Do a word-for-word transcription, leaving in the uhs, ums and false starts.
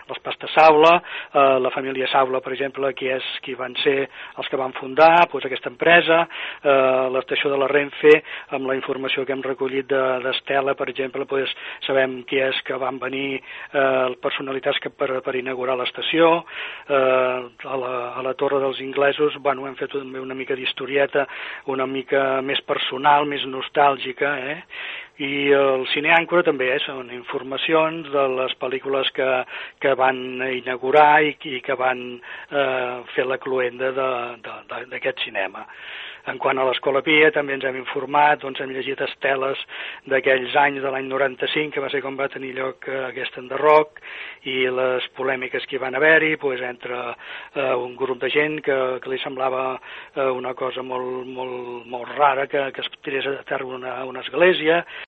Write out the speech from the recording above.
les pastes Saula, eh, la família Saula, per exemple, qui, és, qui van ser els que van fundar doncs, aquesta empresa, eh, l'estació de la Renfe, amb la informació que hem recollit d'Estela, de, per exemple, doncs, sabem qui és que van venir eh, personalitats que per, per inaugurar l'estació, eh, a, la, a la Torre dels Inglesos, bueno, hem fet també una mica d'historieta, una mica més personal, més nostàlgica, eh? I el Cine Àncora també eh, són informacions de les pel·lícules que, que van inaugurar i, i que van eh, fer la cluenda d'aquest cinema. En quant a l'Escola Pia, també ens hem informat, doncs hem llegit esteles d'aquells anys de l'any noranta-cinc, que va ser com va tenir lloc eh, aquest enderroc, i les polèmiques que hi van haver-hi, doncs, entre eh, un grup de gent que, que li semblava eh, una cosa molt, molt, molt rara que, que es tirés a terra una, una església,